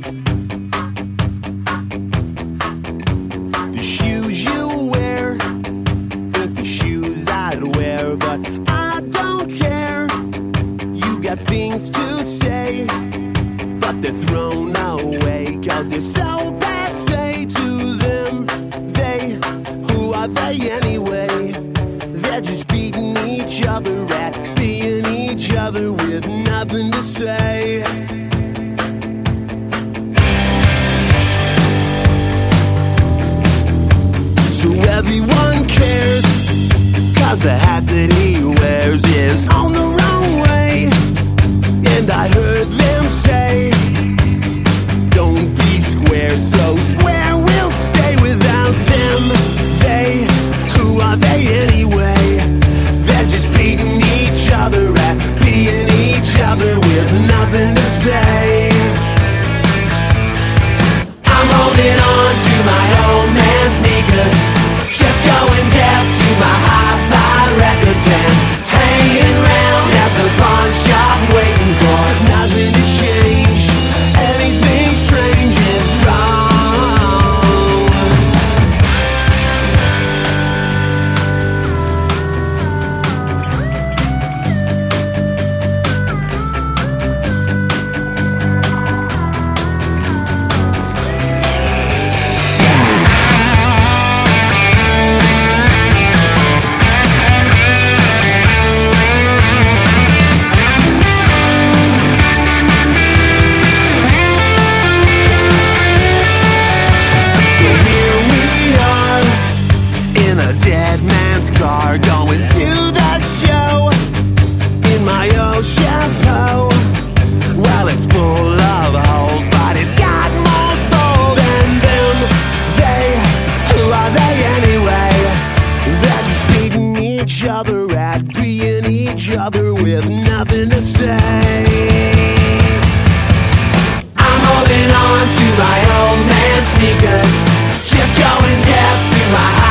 The shoes you wear ain't the shoes I'd wear, but I don't care. You got things to say, but they're thrown away, 'cause they're so passe to them. They, who are they anyway? They're just beating each other at being each other with nothing to say. So everyone cares, 'cause the hat that he wears is on the wrong way. And I heard them say, don't be square, so square will stay without them. They, who are they anyway? They're just beating each other at being each other with nothing to say. I'm holding on to my old man sneakers, just going deaf to my hi-fi records and hanging round at the pawn shop waiting for nothing to change. Anything strange is wrong. Going to the show in my old chapeau. Well, it's full of holes, but it's got more soul than them. They, who are they anyway? They're just beating each other at being each other with nothing to say. I'm holding on to my old man sneakers, just going deaf to my